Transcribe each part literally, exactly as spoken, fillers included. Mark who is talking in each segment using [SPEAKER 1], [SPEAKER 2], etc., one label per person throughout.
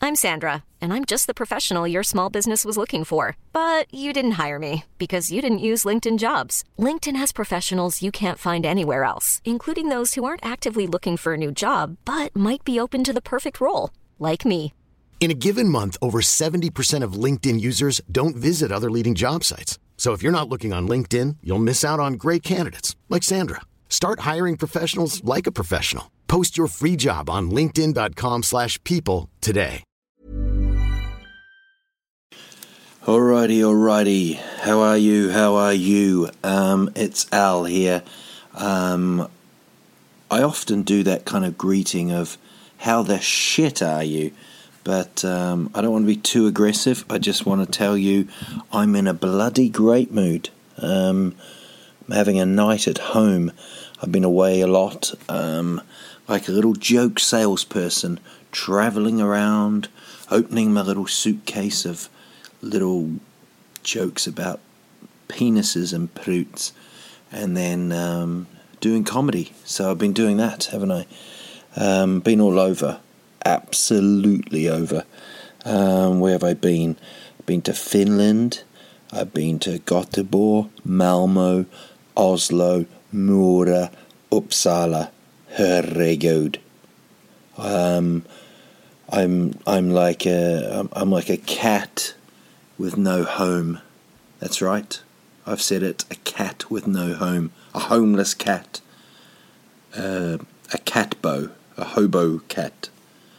[SPEAKER 1] I'm Sandra, and I'm just the professional your small business was looking for. But you didn't hire me because you didn't use LinkedIn Jobs. LinkedIn has professionals you can't find anywhere else, including those who aren't actively looking for a new job, but might be open to the perfect role, like me.
[SPEAKER 2] In a given month, over seventy percent of LinkedIn users don't visit other leading job sites. So if you're not looking on LinkedIn, you'll miss out on great candidates like Sandra. Start hiring professionals like a professional. Post your free job on linkedin.com slash people today.
[SPEAKER 3] Alrighty, alrighty. How are you? How are you? Um, it's Al here. Um, I often do that kind of greeting of, how the shit are you? But um, I don't want to be too aggressive. I just want to tell you I'm in a bloody great mood. Um, I'm having a night at home. I've been away a lot, um, like a little joke salesperson, travelling around, opening my little suitcase of little jokes about penises and pruits, and then um, doing comedy. So I've been doing that, haven't I? Um, been all over. Absolutely over. Um, where have I been? I've been to Finland. I've been to Göteborg, Malmo, Oslo, Mora, Uppsala. Herregud. Um, I'm I'm like a I'm, I'm like a cat with no home. That's right. I've said it. A cat with no home. A homeless cat. Uh, a catbo. A hobo cat.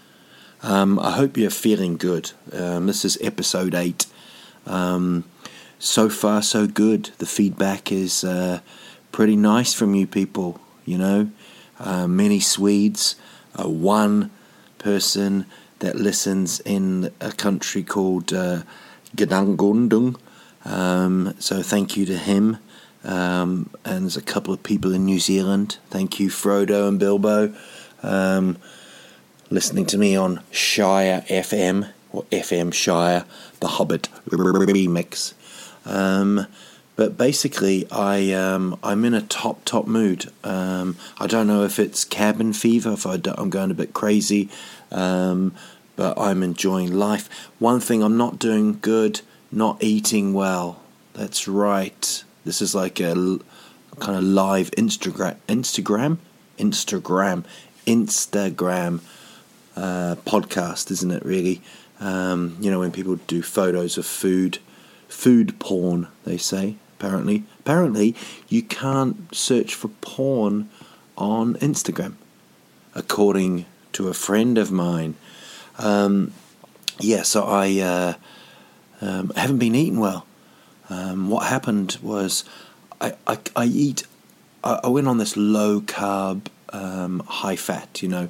[SPEAKER 3] Um, I hope you're feeling good. Um, this is episode eight. Um, so far, so good. The feedback is uh, pretty nice from you people, you know. Uh, many Swedes. Uh, one person that listens in a country called uh, Gnangondung. Um, so thank you to him. Um, and there's a couple of people in New Zealand. Thank you, Frodo and Bilbo. Um, listening to me on Shire F M, or F M Shire, the Hobbit remix. Um, but basically, I, um, I'm in a top, top mood. Um, I don't know if it's cabin fever, if I I'm going a bit crazy, um, but I'm enjoying life. One thing I'm not doing good, not eating well. That's right. This is like a l- kind of live Instagram, Instagram, Instagram, Instagram uh, podcast, isn't it? Really, um, you know, when people do photos of food, food porn, they say. Apparently, apparently, you can't search for porn on Instagram, according to a friend of mine. Um, yeah, so I uh, um, haven't been eating well. Um, what happened was I, I, I eat. I, I went on this low carb, um, high fat. You know,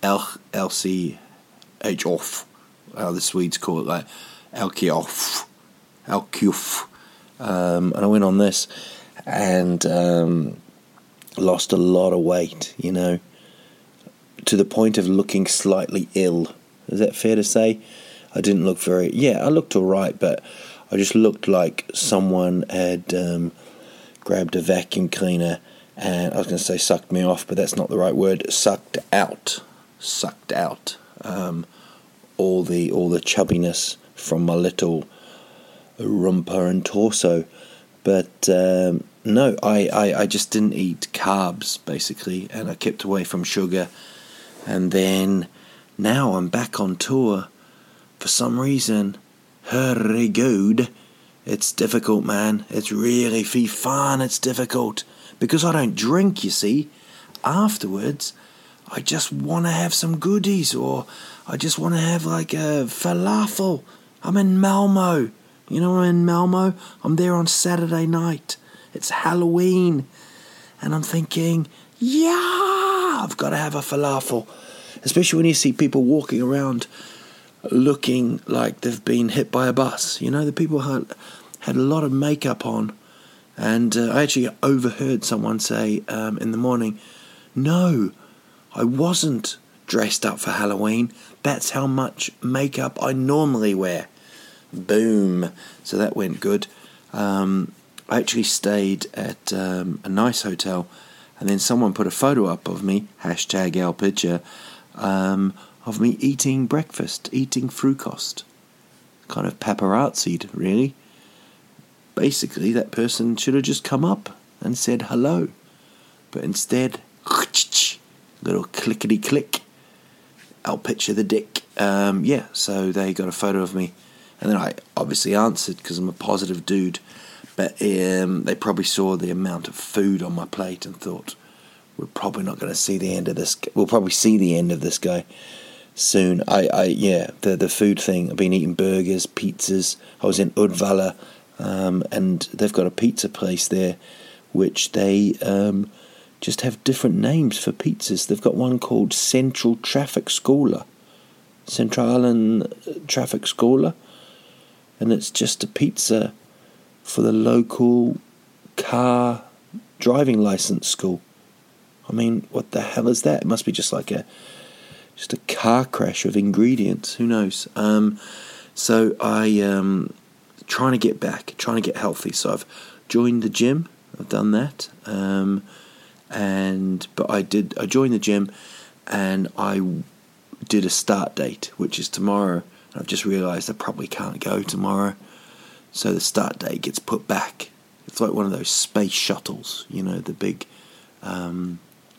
[SPEAKER 3] L C H off. How the Swedes call it, like L K off, L Q F. Um, and I went on this and um, lost a lot of weight. You know, to the point of looking slightly ill. Is that fair to say? I didn't look very... Yeah, I looked all right, but I just looked like someone had um, grabbed a vacuum cleaner and I was going to say sucked me off, but that's not the right word. Sucked out. Sucked out. Um, all the all the chubbiness from my little rumpa and torso. But um, no, I, I, I just didn't eat carbs, basically, and I kept away from sugar. And then now I'm back on tour. For some reason, herregud, it's difficult, man. It's really fy fan, it's difficult. Because I don't drink, you see. Afterwards, I just want to have some goodies, or I just want to have like a falafel. I'm in Malmo. You know, I'm in Malmo. I'm there on Saturday night. It's Halloween. And I'm thinking, yeah, I've got to have a falafel. Especially when you see people walking around looking like they've been hit by a bus. You know, the people had, had a lot of makeup on. And uh, I actually overheard someone say um, in the morning, no, I wasn't dressed up for Halloween. That's how much makeup I normally wear. Boom. So that went good. Um, I actually stayed at um, a nice hotel, and then someone put a photo up of me, hashtag our picture, um, of me eating breakfast, eating frukost. Kind of paparazzi'd, really. Basically, that person should have just come up and said hello. But instead, little clickety-click, I'll picture the dick. Um, yeah, so they got a photo of me. And then I obviously answered because I'm a positive dude. But um, they probably saw the amount of food on my plate and thought, we're probably not going to see the end of this. We'll probably see the end of this guy soon. I, I yeah, the the food thing. I've been eating burgers, pizzas. I was in Uddevalla, um, and they've got a pizza place there, which they um, just have different names for pizzas. They've got one called Central Traffic Scholar, Centralen Traffic Scholar, and it's just a pizza for the local car driving license school. I mean, what the hell is that? It must be just like a just a car crash of ingredients. Who knows? Um, so I um trying to get back, trying to get healthy. So I've joined the gym. I've done that. Um, and but I did. I joined the gym, and I did a start date, which is tomorrow. And I've just realised I probably can't go tomorrow. So the start date gets put back. It's like one of those space shuttles, you know, the big um,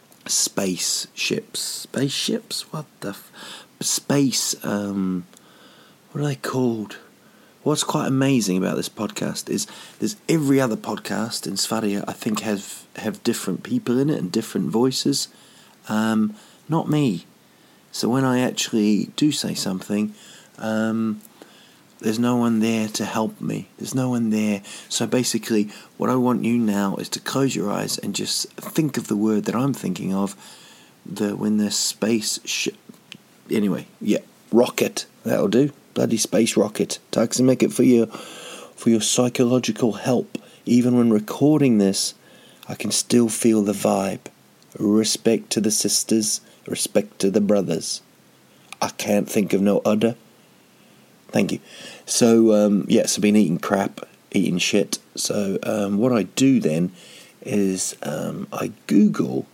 [SPEAKER 3] space ships. Spaceships? What the... F- space... Um, what are they called? What's quite amazing about this podcast is there's every other podcast in Sverige, I think, have, have different people in it and different voices. Um, not me. So when I actually do say something... Um, There's no one there to help me. There's no one there. So basically, what I want you now is to close your eyes and just think of the word that I'm thinking of. The when the space sh- anyway, yeah, rocket. That'll do. Bloody space rocket. Tack så mycket for your for your psychological help. Even when recording this, I can still feel the vibe. Respect to the sisters. Respect to the brothers. I can't think of no other. Thank you. So, um, yes, I've been eating crap, eating shit. So, um, what I do then is um, I Google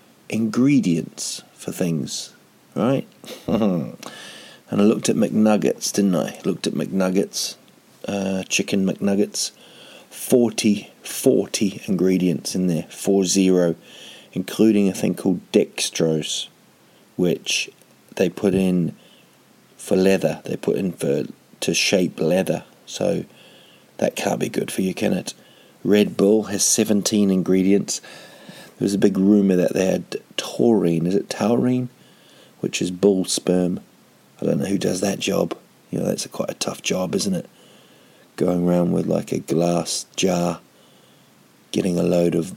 [SPEAKER 3] ingredients for things, right? And I looked at McNuggets, didn't I? Looked at McNuggets, uh, chicken McNuggets. forty, forty ingredients in there, four zero, including a thing called dextrose, which they put in for leather. They put in for to shape leather, so that can't be good for you, can it? Red Bull has seventeen ingredients. There was a big rumour that they had taurine. Is it taurine? Which is bull sperm. I don't know who does that job. You know, that's a quite a tough job, isn't it? Going around with like a glass jar, getting a load of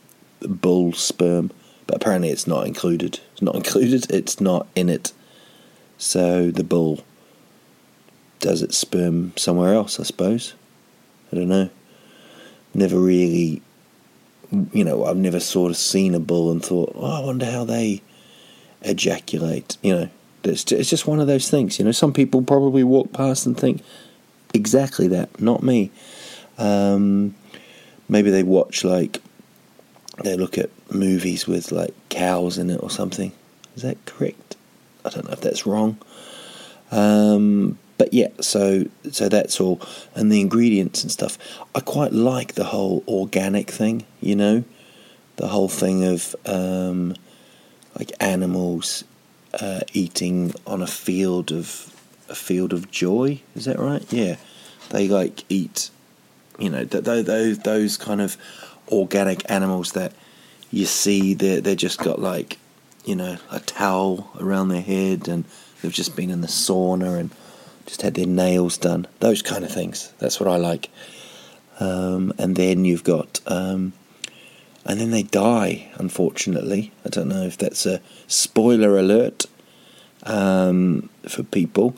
[SPEAKER 3] bull sperm. But apparently it's not included. It's not included. It's not in it. So the bull does its sperm somewhere else, I suppose. I don't know. Never really, you know, I've never sort of seen a bull and thought, oh, I wonder how they ejaculate. You know, it's it's just one of those things. You know, some people probably walk past and think exactly that. Not me. Um, maybe they watch, like, they look at movies with, like, cows in it or something. Is that correct? I don't know if that's wrong. Um, but yeah, so so that's all. And the ingredients and stuff. I quite like the whole organic thing, you know? The whole thing of um, like animals uh, eating on a field of a field of joy. Is that right? Yeah. They like eat, you know, th- th- those those kind of organic animals that you see, they're, they're just got like, you know, a towel around their head and they've just been in the sauna and just had their nails done. Those kind of things. That's what I like. Um, and then you've got... Um, and then they die, unfortunately. I don't know if that's a spoiler alert um, for people.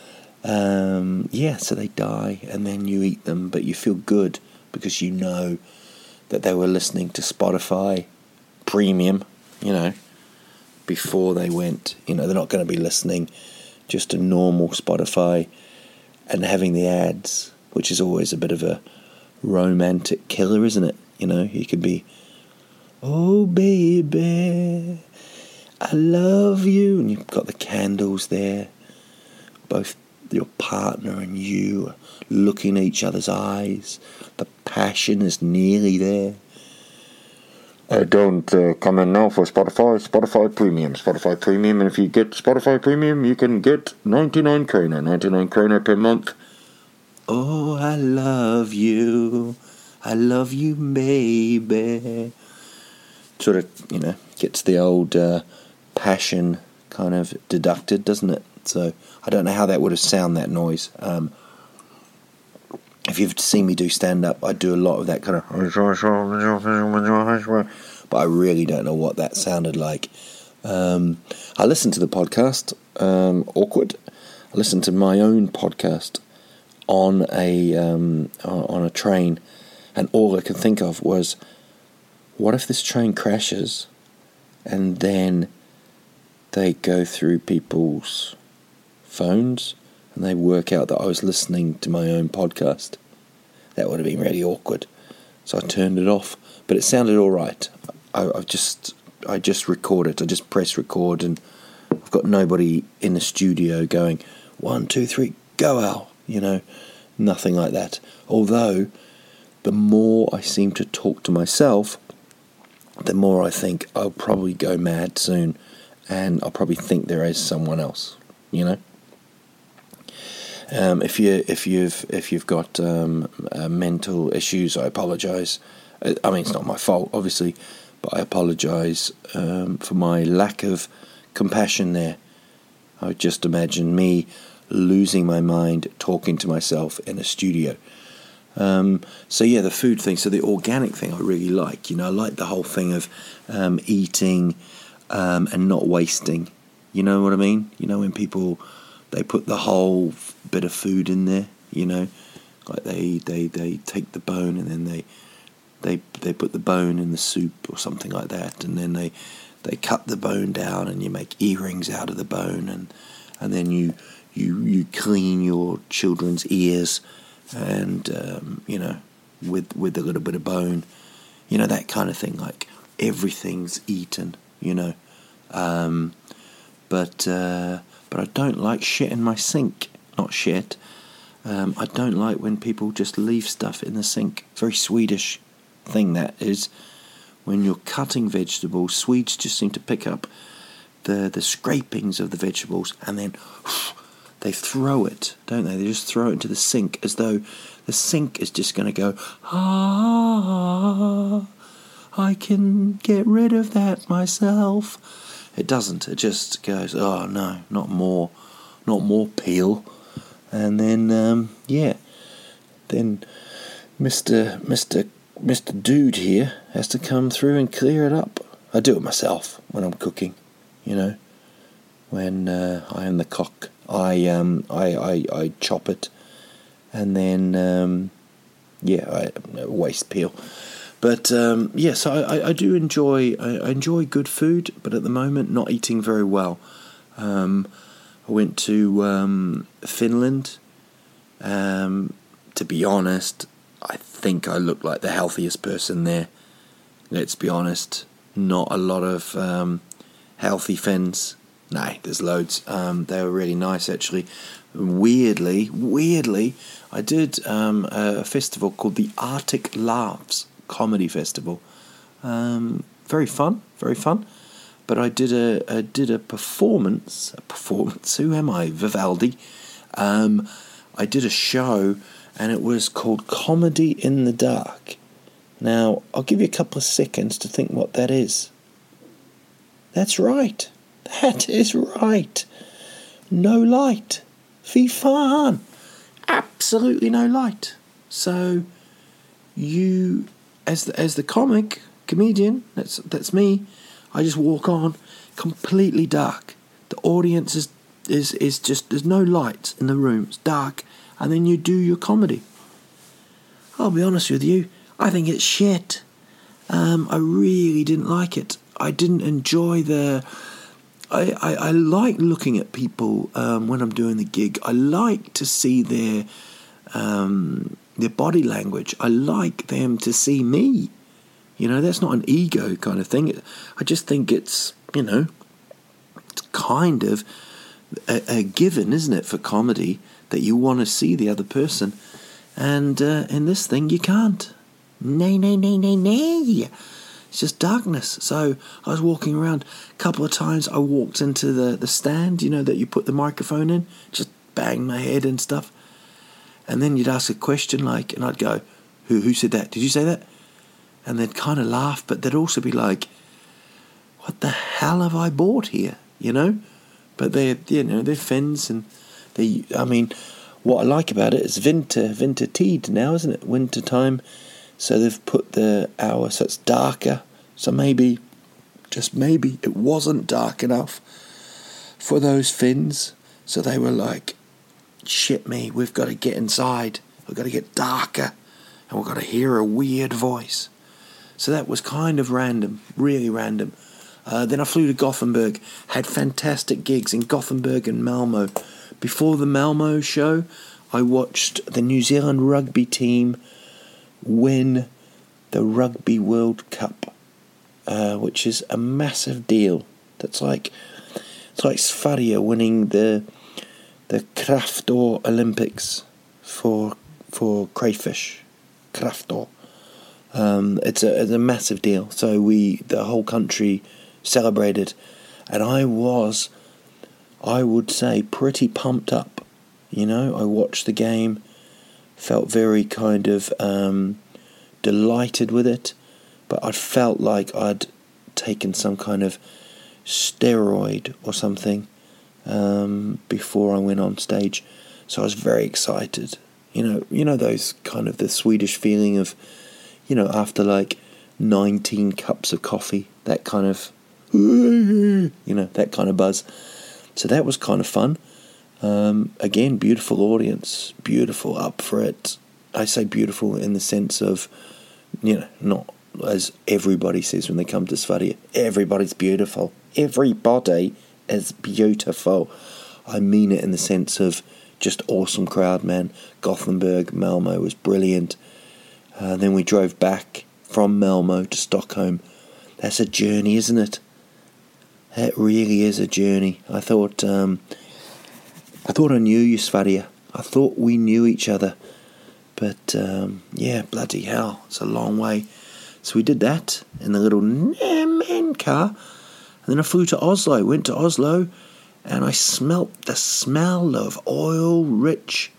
[SPEAKER 3] Um, yeah, so they die and then you eat them, but you feel good because you know that they were listening to Spotify Premium, you know, before they went. You know, they're not going to be listening just to normal Spotify and having the ads, which is always a bit of a romantic killer, isn't it? You know, you could be, oh baby, I love you, and you've got the candles there, both your partner and you looking at each other's eyes. The passion is nearly there. I don't uh, come in now for Spotify. Spotify Premium. Spotify Premium. And if you get Spotify Premium, you can get ninety-nine kroner. ninety-nine kroner per month. Oh, I love you. I love you, baby. Sort of, you know, gets the old uh, passion kind of deducted, doesn't it? So I don't know how that would have sounded, that noise. Um, if you've seen me do stand-up, I do a lot of that kind of... But I really don't know what that sounded like. Um, I listened to the podcast, um, Awkward. I listened to my own podcast on a um, on a train, and all I could think of was, what if this train crashes and then they go through people's phones and they work out that I was listening to my own podcast? That would have been really awkward. So I turned it off, but it sounded all right. I, I just I just recorded. I just press record, and I've got nobody in the studio going, one, two, three, go Al. You know, nothing like that. Although, the more I seem to talk to myself, the more I think I'll probably go mad soon, and I'll probably think there is someone else. You know. Um, if you if you've if you've got um, uh, mental issues, I apologise. I mean, it's not my fault, obviously, but I apologise um, for my lack of compassion there. I would just imagine me losing my mind talking to myself in a studio. Um, so yeah, the food thing. So the organic thing I really like. You know, I like the whole thing of um, eating um, and not wasting. You know what I mean? You know, when people, they put the whole bit of food in there, you know, like they, they, they take the bone and then they they they put the bone in the soup or something like that, and then they they cut the bone down and you make earrings out of the bone, and and then you you you clean your children's ears, and um, you know, with with a little bit of bone, you know, that kind of thing. Like everything's eaten, you know, um, but uh, but I don't like shit in my sink. Not shit. Um, I don't like when people just leave stuff in the sink. Very Swedish thing that is. When you're cutting vegetables, Swedes just seem to pick up the the scrapings of the vegetables and then they throw it, don't they? They just throw it into the sink as though the sink is just going to go, ah, I can get rid of that myself. It doesn't. It just goes, oh no, not more, not more peel. And then, um, yeah, then Mister Mister Mister Dude here has to come through and clear it up. I do it myself when I'm cooking, you know. When uh, I am the cook, I um I, I, I chop it, and then um, yeah, I waste peel. But um, yes, I, I, I do enjoy I, I enjoy good food, but at the moment not eating very well. Um, I went to um, Finland. Um, to be honest, I think I look like the healthiest person there. Let's be honest, not a lot of um, healthy Finns. No, there's loads. Um, they were really nice, actually. Weirdly, weirdly, I did um, a festival called the Arctic Laughs Comedy Festival. Um, very fun, very fun. But I did a, a did a performance. A performance. Who am I? Vivaldi. Um, I did a show, and it was called Comedy in the Dark. Now, I'll give you a couple of seconds to think what that is. That's right. That is right. No light. Fy fan. Absolutely no light. So, you, as the, as the comic, comedian, that's that's me, I just walk on, completely dark. The audience is, is, is just, there's no lights in the room, it's dark, and then you do your comedy. I'll be honest with you, I think it's shit. Um, I really didn't like it. I didn't enjoy the... I, I, I like looking at people um, when I'm doing the gig. I like to see their um, their body language. I like them to see me. You know, that's not an ego kind of thing. I just think it's, you know, kind of a, a given, isn't it, for comedy, that you want to see the other person. And uh, in this thing, you can't. Nay, nay, nay, nay, nay. It's just darkness. So I was walking around. A couple of times I walked into the, the stand, you know, that you put the microphone in. Just bang my head and stuff. And then you'd ask a question like, and I'd go, who who said that? Did you say that? And they'd kind of laugh, but they'd also be like, what the hell have I bought here? You know? But they're, you know, they're Finns, and they, I mean, what I like about it is winter, winter tid now, isn't it? Winter time. So they've put the hour so it's darker. So maybe, just maybe, it wasn't dark enough for those Finns. So they were like, shit me, we've got to get inside. We've got to get darker. And we've got to hear a weird voice. So that was kind of random, really random. Uh, then I flew to Gothenburg, had fantastic gigs in Gothenburg and Malmo. Before the Malmo show, I watched the New Zealand rugby team win the Rugby World Cup, uh, which is a massive deal. That's like it's like Sverige winning the the Kraftor Olympics for for crayfish. Kraftor. Um, it's a it's a massive deal. So we the whole country celebrated, and I was, I would say, pretty pumped up. You know, I watched the game. Felt very kind of um, delighted with it, but I felt like I'd taken some kind of steroid or something um, before I went on stage. So I was very excited. You know, you know those kind of the Swedish feeling of, you know, after like nineteen cups of coffee, that kind of, you know, that kind of buzz. So that was kind of fun. Um, again, beautiful audience, beautiful, up for it. I say beautiful in the sense of, you know, not as everybody says when they come to Sverige. Everybody's beautiful. Everybody is beautiful. I mean it in the sense of just awesome crowd, man. Gothenburg, Malmo was brilliant. Uh, then we drove back from Malmo to Stockholm. That's a journey, isn't it? That really is a journey. I thought... Um, I thought I knew you, Sverige. I thought we knew each other. But, um, yeah, bloody hell, it's a long way. So we did that in the little Nemen car. And then I flew to Oslo, went to Oslo, and I smelt the smell of oil-rich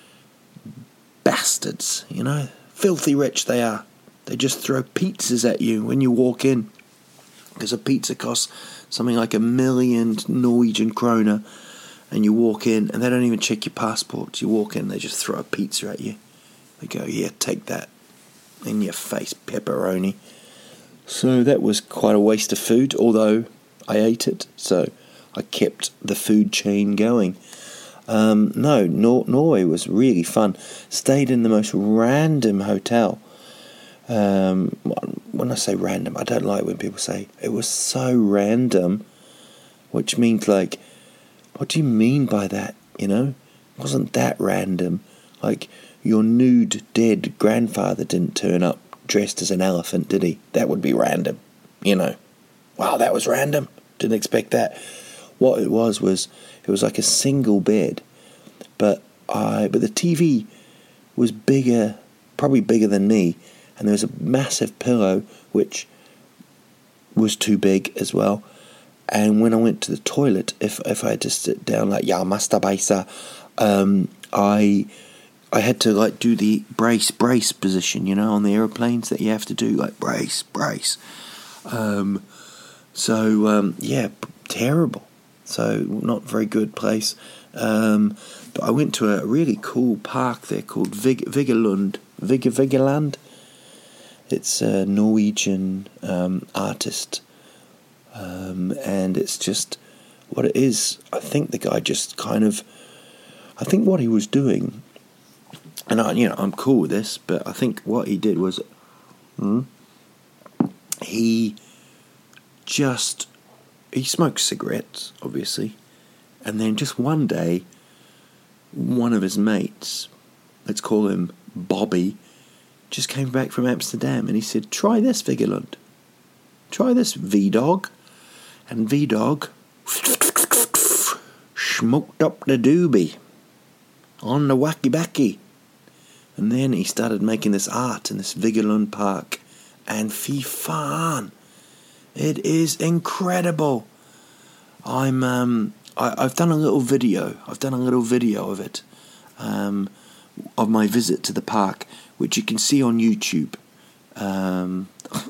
[SPEAKER 3] bastards, you know. Filthy rich they are. They just throw pizzas at you when you walk in. Because a pizza costs something like a million Norwegian kroner. And you walk in, and they don't even check your passport. You walk in, they just throw a pizza at you. They go, yeah, take that. In your face, pepperoni. So that was quite a waste of food, although I ate it. So I kept the food chain going. Um, no, Nor- Norway was really fun. Stayed in the most random hotel. Um, when I say random, I don't like when people say, it was so random. Which means like, what do you mean by that, you know? It wasn't that random. Like, your nude, dead grandfather didn't turn up dressed as an elephant, did he? That would be random, you know. Wow, that was random. Didn't expect that. What it was was, it was like a single bed. But I, but the T V was bigger, probably bigger than me. And there was a massive pillow, which was too big as well. And when I went to the toilet, if if I had to sit down like ja mastabajsa, um, I I had to like do the brace brace position, you know, on the aeroplanes that you have to do, like brace brace. Um, so um, yeah, p- terrible. So not very good place. Um, but I went to a really cool park there called Vig- Vigeland, Vig- Vigeland. It's a Norwegian um, artist. Um, and it's just what it is. I think the guy just kind of, I think what he was doing, and I, you know, I'm cool with this, but I think what he did was, hmm, he just, he smoked cigarettes, obviously, and then just one day, one of his mates, let's call him Bobby, just came back from Amsterdam, and he said, try this, Vigeland. Try this, V-Dog. And V-Dog smoked up the doobie on the wacky backy. And then he started making this art in this Vigeland Park. And fy fan, it is incredible. I'm um I, I've done a little video. I've done a little video of it, um, of my visit to the park, which you can see on YouTube. Um,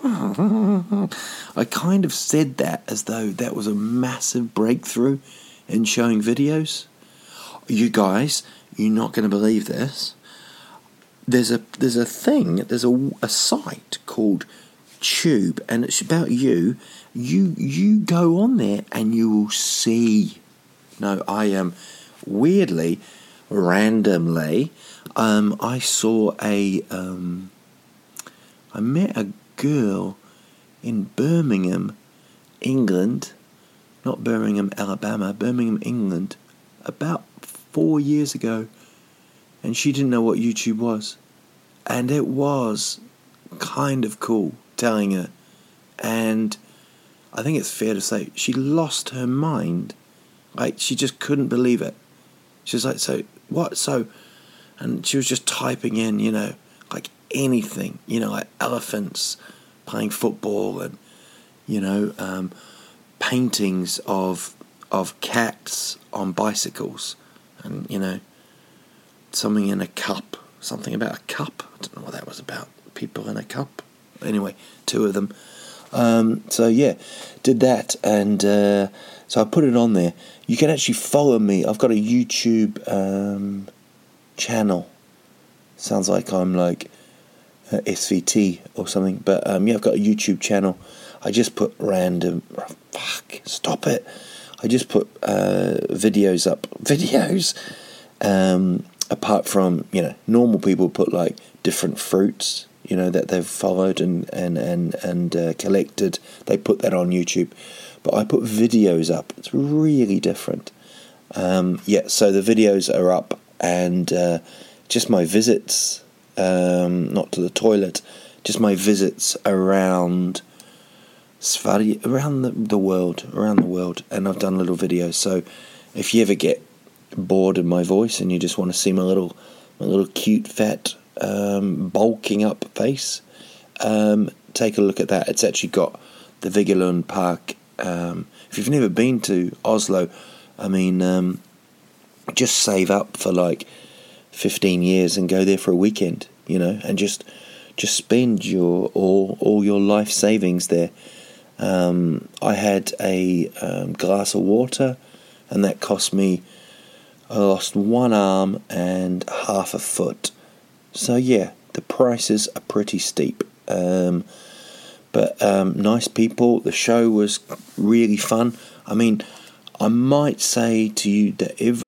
[SPEAKER 3] I kind of said that as though that was a massive breakthrough in showing videos. You guys, you're not going to believe this. There's a there's a thing, there's a, a site called Tube, and it's about you. You you go on there and you will see. No, I am um, weirdly, randomly, um, I saw a. Um, I met a girl in Birmingham, England, not Birmingham, Alabama, Birmingham, England, about four years ago, and she didn't know what YouTube was, and it was kind of cool telling her, and I think it's fair to say she lost her mind, like she just couldn't believe it. She was like, so what, so, and she was just typing in, you know, like anything, you know, like elephants playing football, and you know, um, paintings of of cats on bicycles, and you know, something in a cup, something about a cup. I don't know what that was about. People in a cup. Anyway, two of them. Um, so yeah, did that, and uh, so I put it on there. You can actually follow me. I've got a YouTube um, channel. Sounds like I'm like uh, S V T or something, but um, yeah, I've got a YouTube channel. I just put random. Oh, fuck, stop it! I just put uh, videos up. Videos. Um, apart from, you know, normal people put like different fruits, you know, that they've followed and and and and uh, collected. They put that on YouTube, but I put videos up. It's really different. Um, yeah, so the videos are up, and uh, just my visits, um, not to the toilet, just my visits around Sverige, around the, the world, around the world, and I've done little videos. So if you ever get bored of my voice and you just want to see my little, my little cute, fat, um, bulking up face, um, take a look at that. It's actually got the Vigeland Park. Um, if you've never been to Oslo, I mean, um, just save up for like fifteen years and go there for a weekend, you know, and just just spend your all all your life savings there. Um, I had a um, glass of water, and that cost me. I lost one arm and half a foot. So yeah, the prices are pretty steep. Um, but um, nice people. The show was really fun. I mean, I might say to you that if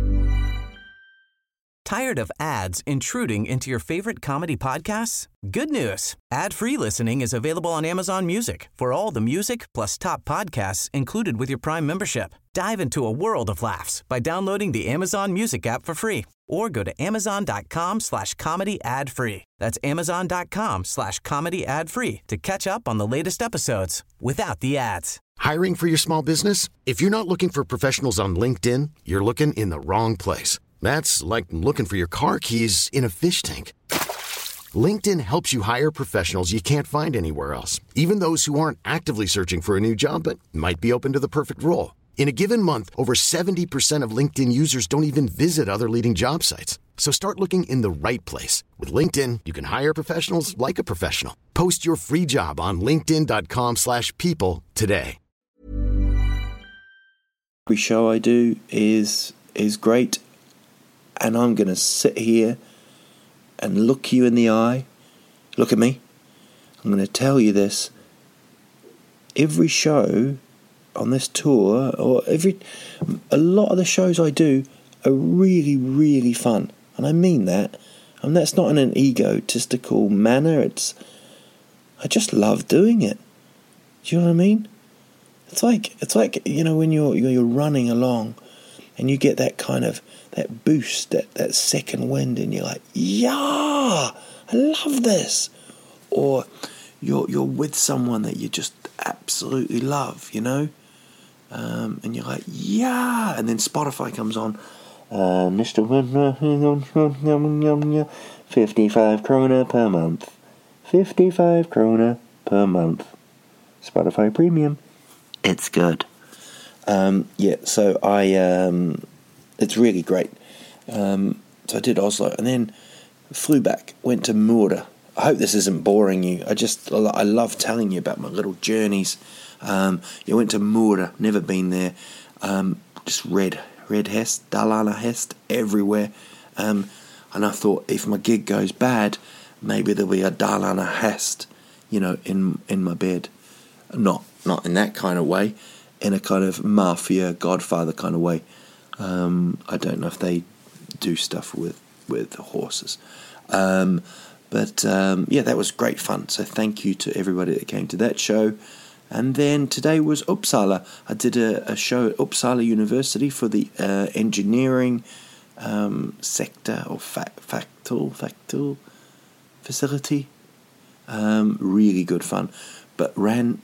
[SPEAKER 4] Tired of ads intruding into your favorite comedy podcasts? Good news. Ad-free listening is available on Amazon Music for all the music plus top podcasts included with your Prime membership. Dive into a world of laughs by downloading the Amazon Music app for free or go to amazon.com slash comedy ad free. That's amazon.com slash comedy ad free to catch up on the latest episodes without the ads.
[SPEAKER 2] Hiring for your small business? If you're not looking for professionals on LinkedIn, you're looking in the wrong place. That's like looking for your car keys in a fish tank. LinkedIn helps you hire professionals you can't find anywhere else, even those who aren't actively searching for a new job but might be open to the perfect role. In a given month, over seventy percent of LinkedIn users don't even visit other leading job sites. So start looking in the right place. With LinkedIn, you can hire professionals like a professional. Post your free job on linkedin.com slash people today.
[SPEAKER 3] Every show I do is is great. And I'm going to sit here and look you in the eye. Look at me. I'm going to tell you this. Every show on this tour, or every, a lot of the shows I do are really, really fun. And I mean that. And that's not in an egotistical manner. It's, I just love doing it. Do you know what I mean? It's like, it's like, you know, when you're, you're running along and you get that kind of, that boost, that, that second wind, and you're like, yeah, I love this. Or you're you're with someone that you just absolutely love, you know, um, and you're like, yeah, and then Spotify comes on, uh, Mister fifty-five krona per month, fifty-five krona per month, Spotify Premium. It's good. Um, yeah, so I, um, it's really great. Um, so I did Oslo, and then flew back, went to Mora. I hope this isn't boring you. I just, I love telling you about my little journeys. Um, you went to Mora, never been there. Um, just red, red hest, Dalarna hest everywhere. Um, and I thought, if my gig goes bad, maybe there'll be a Dalarna hest, you know, in in my bed. Not, not in that kind of way, in a kind of mafia, Godfather kind of way. Um, I don't know if they do stuff with, with horses. Um, but, um, yeah, that was great fun. So thank you to everybody that came to that show. And then today was Uppsala. I did a, a show at Uppsala University for the uh, engineering um, sector or fa- factul, factul facility. Um, really good fun. But ran...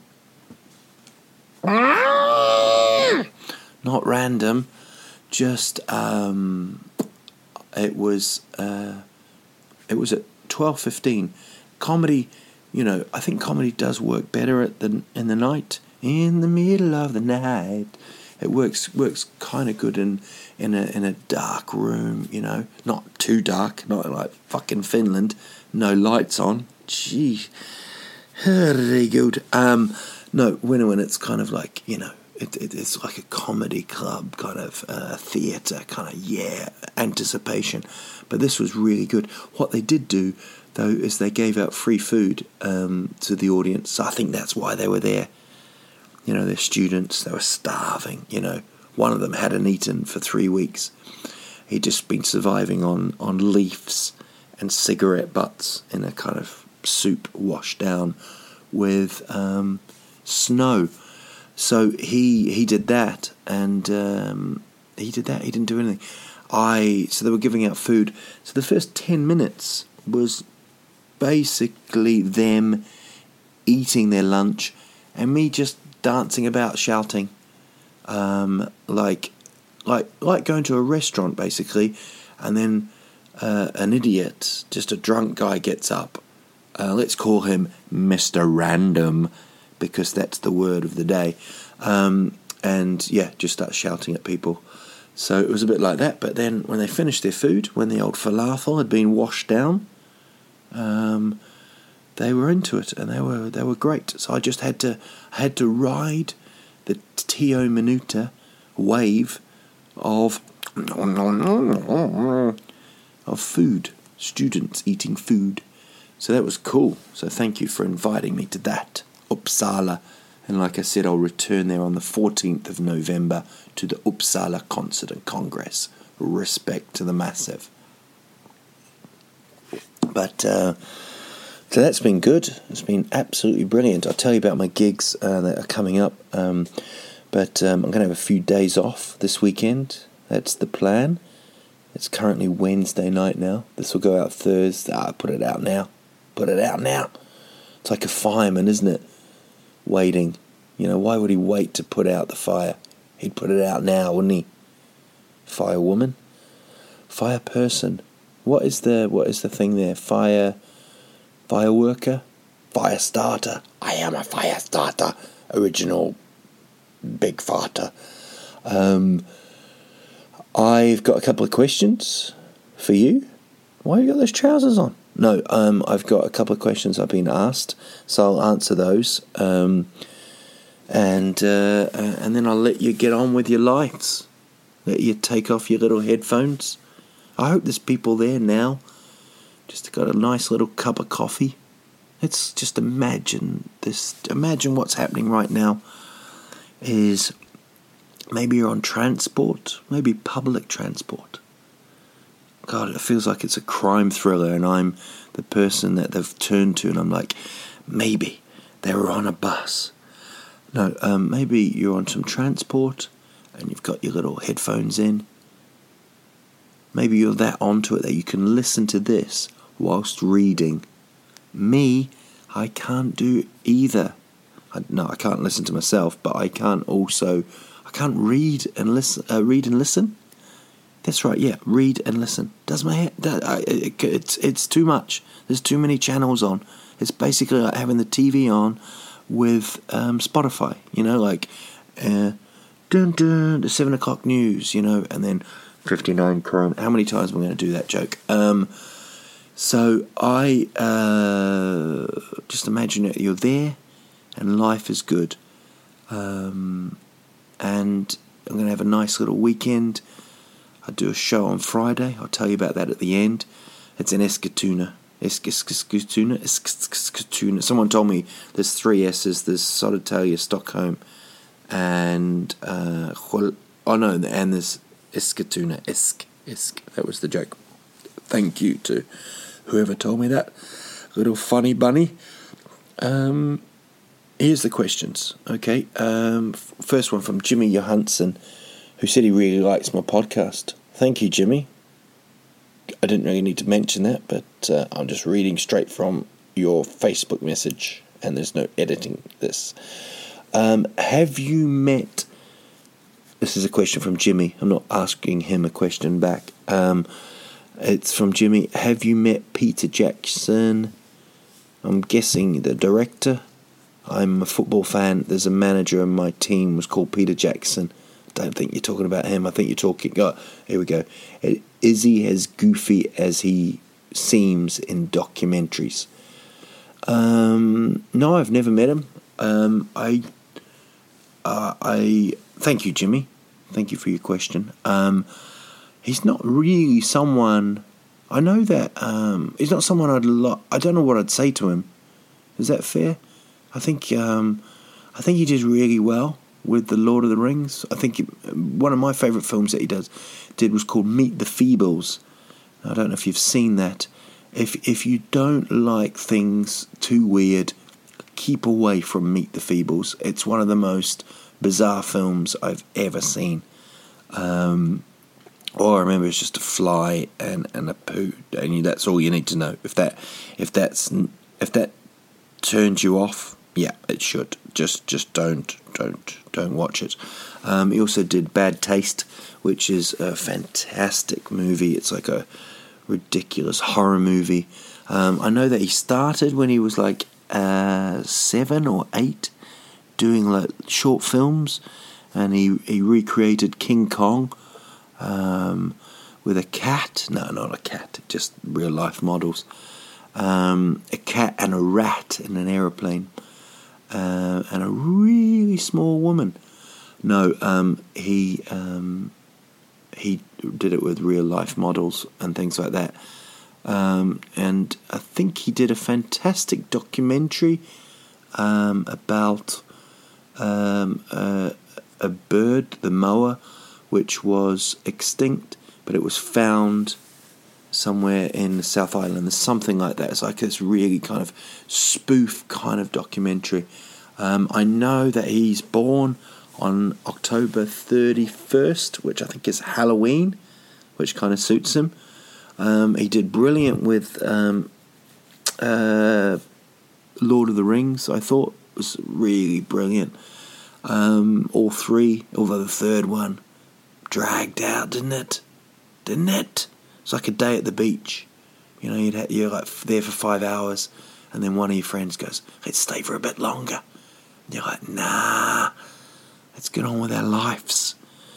[SPEAKER 3] Not random, just um, it was uh, it was at twelve fifteen. Comedy, you know, I think comedy does work better at the in the night, in the middle of the night. It works works kind of good in in a in a dark room, you know, not too dark, not like fucking Finland, no lights on. Gee, very good. Um, no, when when it's kind of like, you know. It, it, it's like a comedy club kind of uh, theatre kind of, yeah, anticipation. But this was really good. What they did do, though, is they gave out free food um, to the audience. So I think that's why they were there. You know, they're students. They were starving, you know. One of them hadn't eaten for three weeks. He'd just been surviving on, on leaves and cigarette butts in a kind of soup washed down with um, snow. So he he did that, and um, he did that. He didn't do anything. I so they were giving out food. So the first ten minutes was basically them eating their lunch, and me just dancing about, shouting, um, like like like going to a restaurant basically, and then uh, an idiot, just a drunk guy, gets up. Uh, let's call him Mister Random, because that's the word of the day, um, and yeah, just start shouting at people. So it was a bit like that, but then when they finished their food, when the old falafel had been washed down, um, they were into it, and they were they were great. So I just had to I had to ride the Tio Minuta wave of of food, students eating food. So that was cool. So thank you for inviting me to that. Uppsala, and like I said, I'll return there on the fourteenth of November to the Uppsala Concert and Congress. Respect to the massive. But uh, so that's been good. It's been absolutely brilliant. I'll tell you about my gigs uh, that are coming up. Um, but um, I'm going to have a few days off this weekend. That's the plan. It's currently Wednesday night now. This will go out Thursday. Ah, put it out now. Put it out now. It's like a fireman, isn't it? Waiting. You know, why would he wait to put out the fire? He'd put it out now, wouldn't he? Firewoman? Fire person. What is the what is the thing there? Fire fire worker? Fire starter. I am a fire starter. Original big farter. Um I've got a couple of questions for you. Why have you got those trousers on? No, um, I've got a couple of questions I've been asked, so I'll answer those, um, and uh, and then I'll let you get on with your lights. Let you take off your little headphones. I hope there's people there now. Just got a nice little cup of coffee. Let's just imagine this. Imagine what's happening right now. Is maybe you're on transport, maybe public transport. God, it feels like it's a crime thriller, and I'm the person that they've turned to, and I'm like, maybe they were on a bus. No, um, maybe you're on some transport, and you've got your little headphones in. Maybe you're that onto it that you can listen to this whilst reading. Me, I can't do either. I, no, I can't listen to myself, but I can't also, I can't read and listen. Uh, read and listen. That's right. Yeah, read and listen. Does my head? I, it, it's it's too much. There's too many channels on. It's basically like having the T V on with um, Spotify. You know, like uh, dun dun the seven o'clock news. You know, and then fifty-nine Chrome. How many times am I going to do that joke? Um, so I uh, just imagine that you're there, and life is good. Um, and I'm going to have a nice little weekend. I do a show on Friday. I'll tell you about that at the end. It's in Eskatuna. Eskatuna? Eskatuna. Someone told me there's three S's. There's Södertälje, Stockholm, and uh, oh no, and there's Eskatuna. Esk, Esk. That was the joke. Thank you to whoever told me that. Little funny bunny. Um, here's the questions. Okay. Um, first one from Jimmy Johansson, who said he really likes my podcast. Thank you, Jimmy. I didn't really need to mention that, but uh, I'm just reading straight from your Facebook message, and there's no editing this. Um, have you met... This is a question from Jimmy. I'm not asking him a question back. Um, it's from Jimmy. Have you met Peter Jackson? I'm guessing the director. I'm a football fan. There's a manager in my team was called Peter Jackson. Don't think you're talking about him. I think you're talking... Oh, here we go. Is he as goofy as he seems in documentaries? Um, no, I've never met him. Um, I... Uh, I... Thank you, Jimmy. Thank you for your question. Um, he's not really someone... I know that... Um, he's not someone I'd... Lo- I don't know what I'd say to him. Is that fair? I think... Um, I think he did really well with the Lord of the Rings. I think it, one of my favourite films that he does did was called Meet the Feebles. I don't know if you've seen that. If if you don't like things too weird, keep away from Meet the Feebles. It's one of the most bizarre films I've ever seen. Um, all I remember is just a fly and, and a poo, and that's all you need to know. If that if that's if that turns you off, yeah, it should. Just just don't don't don't watch it. Um, he also did Bad Taste, which is a fantastic movie. It's like a ridiculous horror movie. Um, I know that he started when he was like uh, seven or eight, doing like short films, and he he recreated King Kong um, with a cat. No, not a cat, just real life models. Um, a cat and a rat in an aeroplane. Uh, and a really small woman. No, um, he um, he did it with real life models and things like that. Um, and I think he did a fantastic documentary um, about um, uh, a bird, the moa, which was extinct, but it was found somewhere in the South Island. There's something like that. It's like this really kind of spoof kind of documentary. Um, I know that he's born on October thirty-first, which I think is Halloween, which kind of suits him. Um, he did brilliant with um, uh, Lord of the Rings. I thought was really brilliant. Um, all three, although the third one dragged out, didn't it? Didn't it? It's like a day at the beach. You know, you'd ha- you're like there for five hours, and then one of your friends goes, "Let's stay for a bit longer." And you're like, "Nah, let's get on with our lives."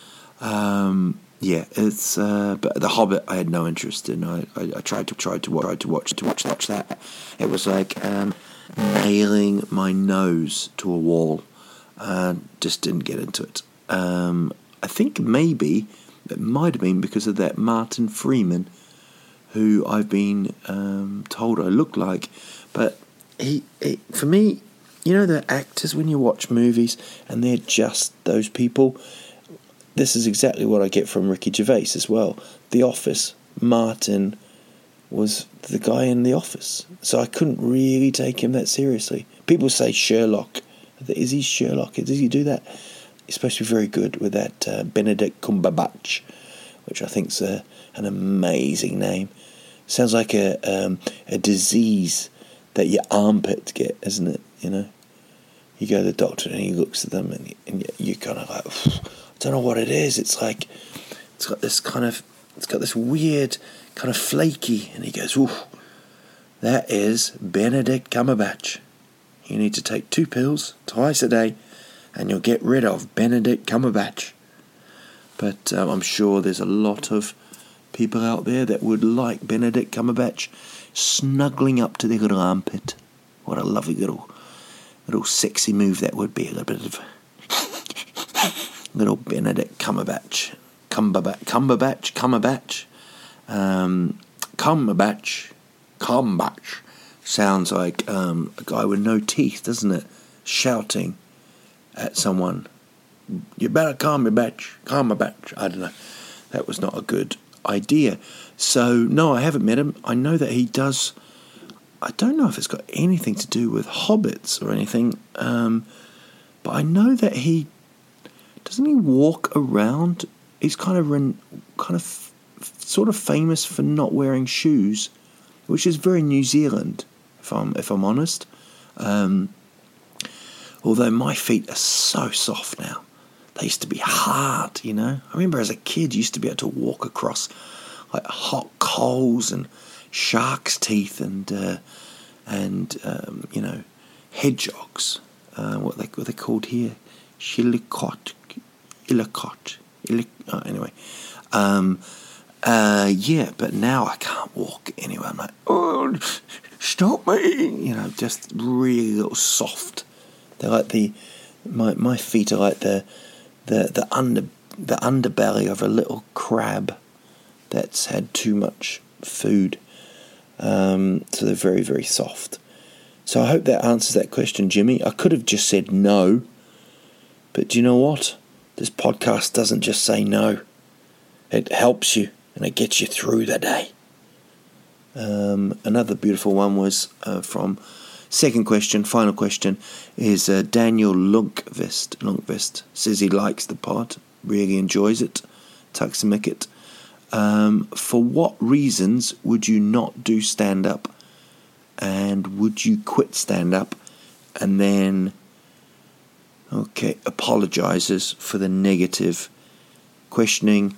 [SPEAKER 3] Um, yeah, it's. Uh, but The Hobbit, I had no interest in. I, I, I tried to tried to watch, tried to watch to watch watch that. It was like um, nailing my nose to a wall. Uh, just didn't get into it. Um, I think maybe. It might have been because of that Martin Freeman, who I've been um, told I look like. But he, he, for me, you know the actors when you watch movies and they're just those people? This is exactly what I get from Ricky Gervais as well. The Office, Martin was the guy in The Office. So I couldn't really take him that seriously. People say Sherlock. Is he Sherlock? Does he do that? He's supposed to be very good with that uh, Benedict Cumberbatch, which I think's a, an amazing name. Sounds like a um, a disease that your armpits get, isn't it? You know, you go to the doctor and he looks at them and, you, and you're kind of like, I don't know what it is. It's like, it's got this kind of, it's got this weird kind of flaky. And he goes, ooh, that is Benedict Cumberbatch. You need to take two pills twice a day and you'll get rid of Benedict Cumberbatch. But um, I'm sure there's a lot of people out there that would like Benedict Cumberbatch snuggling up to their little armpit. What a lovely little little sexy move that would be. A little bit of little Benedict Cumberbatch. Cumberbatch. Cumberbatch. Cumberbatch. Um, Cumberbatch. Cumberbatch. Sounds like um, a guy with no teeth, doesn't it? Shouting at someone. You better Cumberbatch. Cumberbatch. I don't know. That was not a good idea. So, no, I haven't met him. I know that he does... I don't know if it's got anything to do with hobbits or anything, um, but I know that he... Doesn't he walk around? He's kind of kind of sort of famous for not wearing shoes, which is very New Zealand, if I'm if I'm honest. Um, although my feet are so soft now. They used to be hard, you know. I remember as a kid, you used to be able to walk across like hot coals and shark's teeth and uh, and um, you know, hedgehogs. Uh, what they what they called here, shillicot, illicot, illic. Oh, anyway, um, uh, yeah. But now I can't walk anywhere. I'm like, oh, stop me! You know, just really little soft. They're like the my my feet are like the the the under the underbelly of a little crab that's had too much food. Um, so they're very, very soft. So I hope that answers that question, Jimmy. I could have just said no, but do you know what? This podcast doesn't just say no. It helps you and it gets you through the day. Um, another beautiful one was uh, from second question, final question, is uh, Daniel Lundqvist. Lundqvist says he likes the pod, really enjoys it. Tuxamickett. Um, for what reasons would you not do stand-up, and would you quit stand-up and then, okay, apologises for the negative questioning?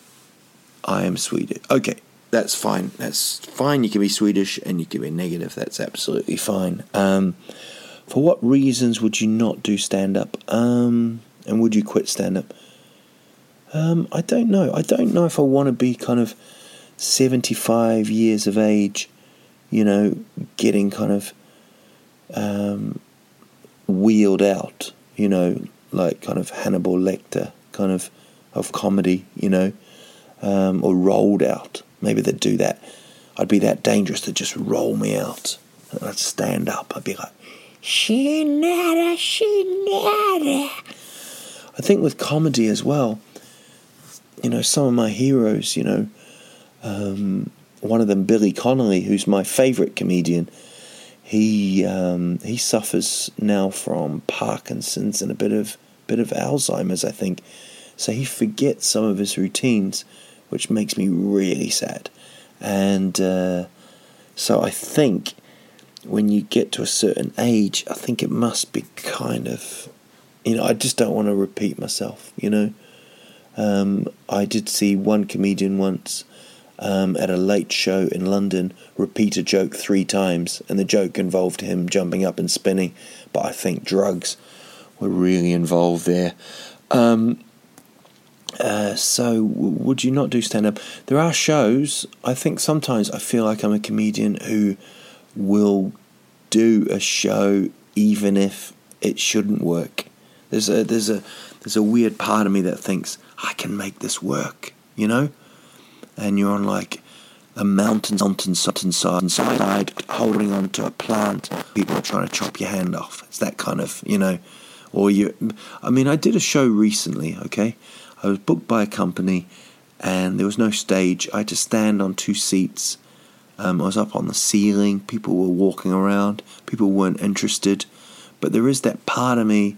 [SPEAKER 3] I am Swedish. Okay, that's fine. That's fine. You can be Swedish and you can be negative. That's absolutely fine. Um, for what reasons would you not do stand-up, um, and would you quit stand-up? Um, I don't know. I don't know if I want to be kind of seventy-five years of age, you know, getting kind of um, wheeled out, you know, like kind of Hannibal Lecter kind of of comedy, you know, um, or rolled out. Maybe they'd do that. I'd be that dangerous to just roll me out. And I'd stand up. I'd be like, she nada, she nada. I think with comedy as well, you know, some of my heroes, you know, um, one of them, Billy Connolly, who's my favourite comedian, he um, he suffers now from Parkinson's and a bit of bit of Alzheimer's, I think. So he forgets some of his routines, which makes me really sad. And uh, so I think when you get to a certain age, I think it must be kind of, you know, I just don't want to repeat myself, you know. Um, I did see one comedian once um, at a late show in London repeat a joke three times, and the joke involved him jumping up and spinning, but I think drugs were really involved there. Um, uh, so would you not do stand-up? There are shows, I think sometimes I feel like I'm a comedian who will do a show even if it shouldn't work. There's a there's a there's a weird part of me that thinks I can make this work, you know? And you're on like a mountain, mountain side, side, holding on to a plant. People are trying to chop your hand off. It's that kind of, you know, or you. I mean, I did a show recently, okay? I was booked by a company and there was no stage. I had to stand on two seats. Um, I was up on the ceiling. People were walking around. People weren't interested. But there is that part of me,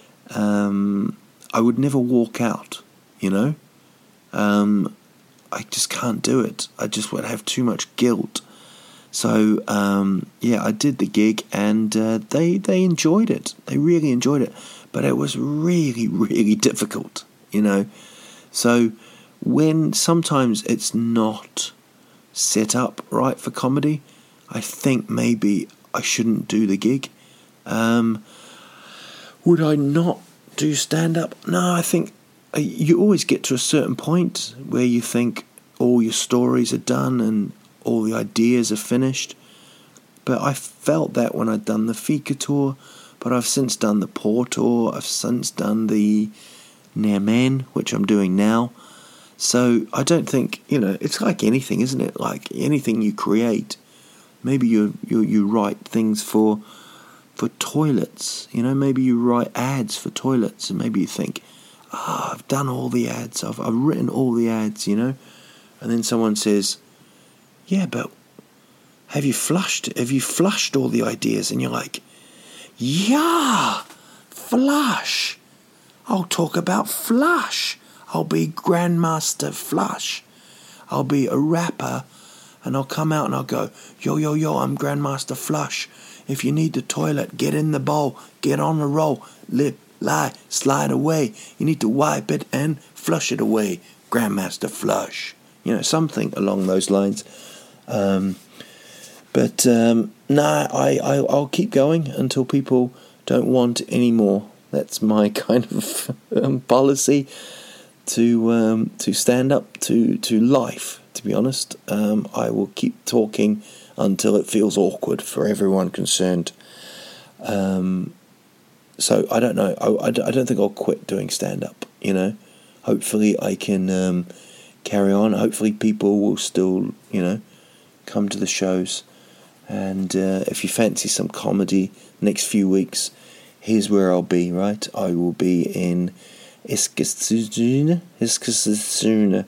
[SPEAKER 3] um, I would never walk out, you know? Um, I just can't do it. I just would have too much guilt. So, um, yeah, I did the gig, and uh, they, they enjoyed it. They really enjoyed it. But it was really, really difficult, you know. So when sometimes it's not set up right for comedy, I think maybe I shouldn't do the gig. Um, would I not do stand-up? No, I think you always get to a certain point where you think all your stories are done and all the ideas are finished. But I felt that when I'd done the Fika tour, but I've since done the Poor tour, I've since done the Nemen, which I'm doing now. So I don't think, you know, it's like anything, isn't it? Like anything you create, maybe you you you write things for for toilets, you know, maybe you write ads for toilets, and maybe you think, ah, oh, I've done all the ads, I've I've written all the ads, you know, and then someone says, yeah, but have you flushed? Have you flushed all the ideas? And you're like, yeah, flush. I'll talk about Flush. I'll be Grandmaster Flush. I'll be a rapper, and I'll come out and I'll go, yo, yo, yo, I'm Grandmaster Flush. If you need the toilet, get in the bowl, get on the roll, lip, lie, slide away. You need to wipe it and flush it away. Grandmaster Flush. You know, something along those lines. Um, but, um, nah, I, I, I'll keep going until people don't want any more. That's my kind of um, policy to um, to stand up to, to life, to be honest. Um, I will keep talking until it feels awkward for everyone concerned. Um, so I don't know. I, I don't think I'll quit doing stand-up, you know. Hopefully I can um, carry on. Hopefully people will still, you know, come to the shows. And uh, if you fancy some comedy next few weeks, here's where I'll be, right? I will be in Eskilstuna, Eskilstuna,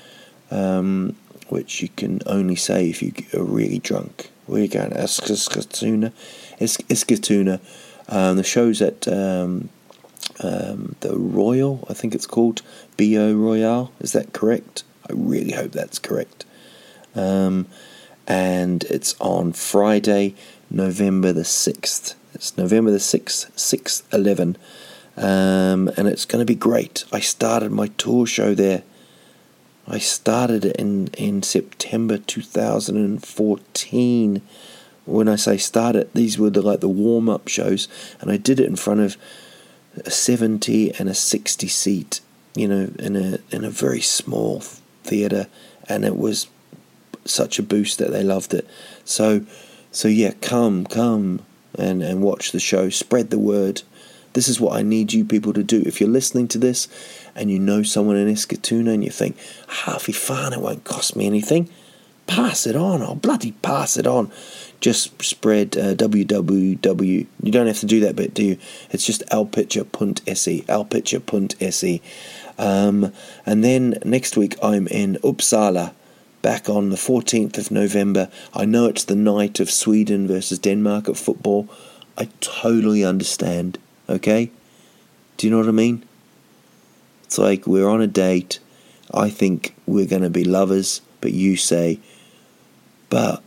[SPEAKER 3] um, which you can only say if you are really drunk. Where are you going? Eskilstuna, Eskilstuna. Um, the show's at um, um, the Royal, I think it's called, B O Royale. Is that correct? I really hope that's correct. Um, and it's on Friday, November the sixth. It's November the sixth, six eleven, um, and it's going to be great. I started my tour show there. I started it in, in September two thousand fourteen. When I say started, these were the like the warm-up shows, and I did it in front of a seventy and a sixty seat, you know, in a in a very small theatre, and it was such a boost that they loved it. So, so yeah, come, come. And, and watch the show, spread the word. This is what I need you people to do. If you're listening to this and you know someone in Eskilstuna and you think, ah, if fun, it won't cost me anything, pass it on. I'll bloody pass it on. Just spread uh, w w w. You don't have to do that bit, do you? It's just alpicture.se, alpicture.se. Um, and then next week I'm in Uppsala, back on the fourteenth of November. I know it's the night of Sweden versus Denmark at football. I totally understand, okay? Do you know what I mean? It's like we're on a date. I think we're going to be lovers, but you say, but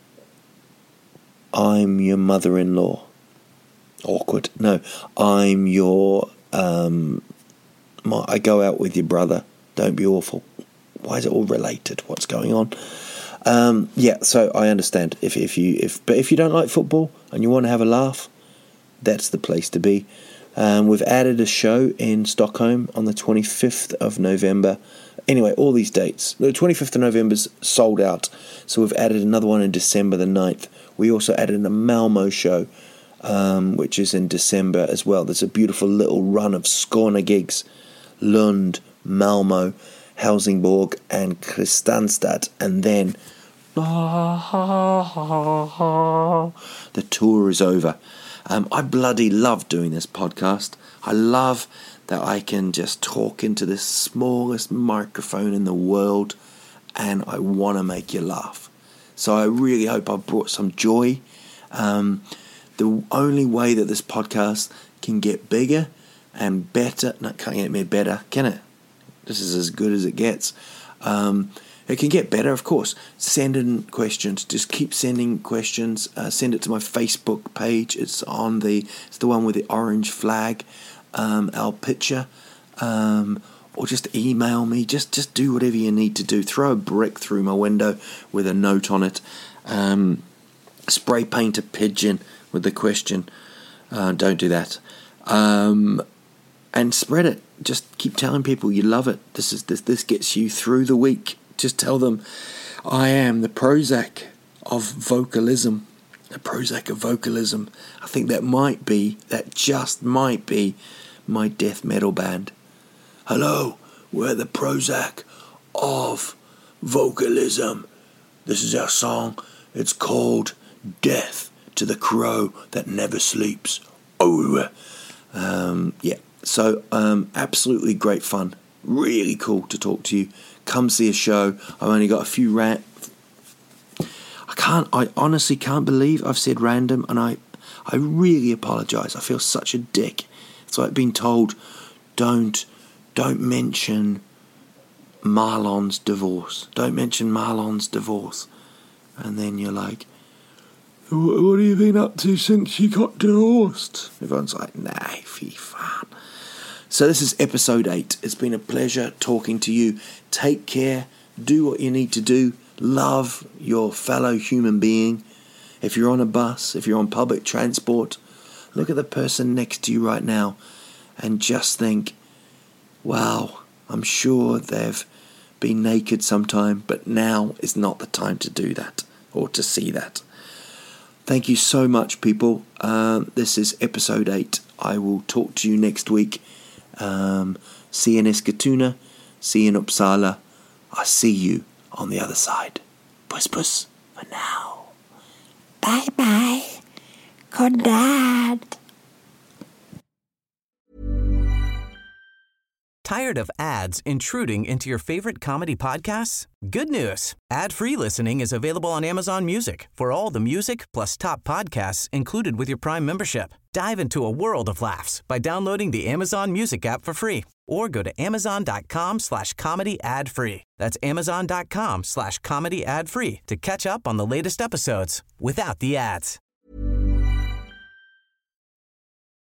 [SPEAKER 3] I'm your mother-in-law. Awkward. No, I'm your, um, my, I go out with your brother. Don't be awful. Why is it all related? What's going on? Um, yeah, so I understand. If if you if but if you don't like football and you want to have a laugh, that's the place to be. Um, we've added a show in Stockholm on the twenty-fifth of November. Anyway, all these dates. The twenty-fifth of November's sold out, so we've added another one in December the ninth. We also added a Malmo show, um, which is in December as well. There's a beautiful little run of Skåne gigs. Lund, Malmo, Helsingborg and Kristianstad, and then the tour is over. Um, I bloody love doing this podcast. I love that I can just talk into the smallest microphone in the world, and I want to make you laugh. So I really hope I brought some joy. Um, the only way that this podcast can get bigger and better, no, can't get me better, can it? This is as good as it gets. Um, It can get better, of course. Send in questions. Just keep sending questions. Uh, send it to my Facebook page. It's on the it's the one with the orange flag, um, our picture. Um, or just email me. Just just do whatever you need to do. Throw a brick through my window with a note on it. Um, spray paint a pigeon with the question. Uh, don't do that. Um, and spread it. Just keep telling people you love it. This is this this gets you through the week. Just tell them, I am the Prozac of vocalism. The Prozac of vocalism. I think that might be, that just might be, my death metal band. Hello, we're the Prozac of vocalism. This is our song. It's called Death to the Crow That Never Sleeps. Oh, um, yeah. So, um, absolutely great fun. Really cool to talk to you. Come see a show. I've only got a few rant. I can't. I honestly can't believe I've said random, and I, I really apologise. I feel such a dick. It's like being told, don't, don't mention Marlon's divorce. Don't mention Marlon's divorce, and then you're like, what have you been up to since you got divorced? Everyone's like, nah, fee fan. So this is episode eight. It's been a pleasure talking to you. Take care. Do what you need to do. Love your fellow human being. If you're on a bus, if you're on public transport, look at the person next to you right now and just think, wow, I'm sure they've been naked sometime, but now is not the time to do that or to see that. Thank you so much, people. Um, this is episode eight. I will talk to you next week. Um, see you in Eskatuna. See you in Uppsala. I'll see you on the other side. Puss puss for now.
[SPEAKER 5] Bye bye. Good dad.
[SPEAKER 4] Tired of ads intruding into your favorite comedy podcasts? Good news. Ad-free listening is available on Amazon Music for all the music plus top podcasts included with your Prime membership. Dive into a world of laughs by downloading the Amazon Music app for free or go to amazon.com slash comedy ad free. That's amazon.com slash comedy ad free to catch up on the latest episodes without the ads.